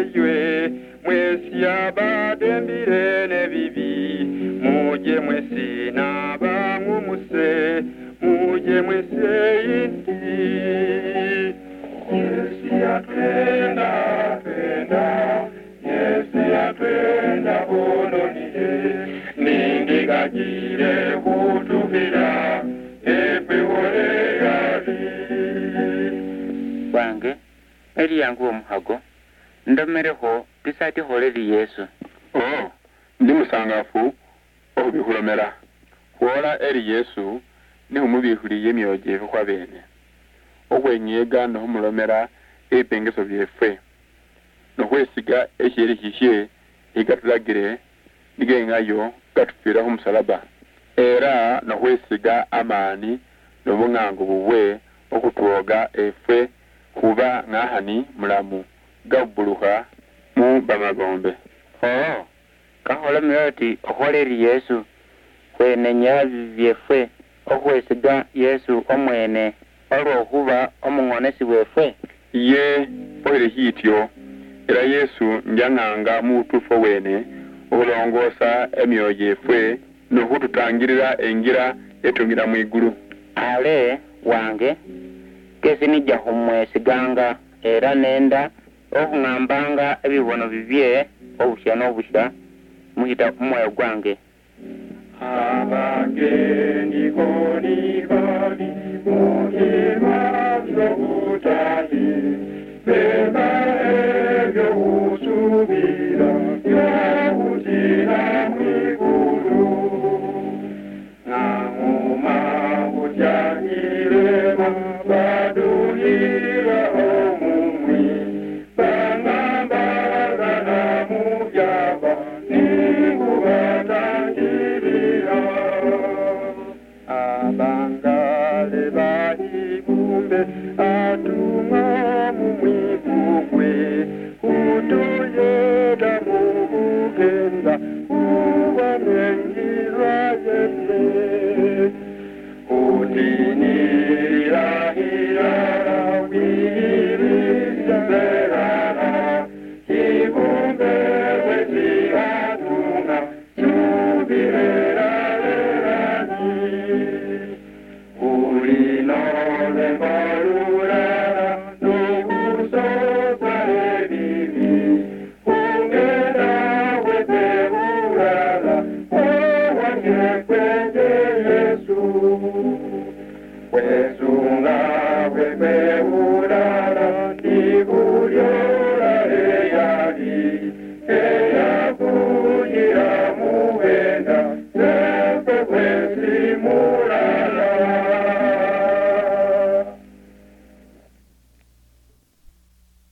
ywe mwesi abadembire nebibi muje mwesi nabangumuse muje mwesi indi Yesu atwenda Yesu atwenda bononire nindigagire kutubira Wange, eri yangu omuhago, ndomereho pisati holeri Yesu. Ndi musangafu obihulomera. Hwola eri Yesu ni humubihuriye emyoje kwa bene. Okwenyega no humulomera ebipengeso byeffe. No kwesiga ekyeri kishye igatulagire nigengayo gatupira hu musalaba. Era no kwesiga amani no bungango buwe okutwoga effe kuba ngahani mulamu gabbuluka mu bamagombe. Kahola miroti oholeri Yesu kwene nyabi byeffe okwesiga Yesu omwene olwokuba omungonesi bweffe. Ye oire hityo era Yesu njanganga mu tufo wene olongosa emyoyo effe nokututangirira engira etungira mu iguru. Ale wange kesi nijja humwesiganga era nenda okungambanga ebibono bibye obusya n'obusya muhita omwoyo gwange. Abagendi konikoni mutima byobutahi beba ebyo usubira byobutira mwigulu namuma butyahirema badulira omumwi bangambagana mubyaba ningubatangirira abangale bahibumbe atumwa mumwigugwe utuyeda mubugenda ubanengirwa yese utinirahirara wirizerara ibumbe wezihaduna subirerarerani ulinole mbalurara nukusozalebibi ungena wezeurara owangekwenje Yesu wezunga wezeurara ndikulyora eyali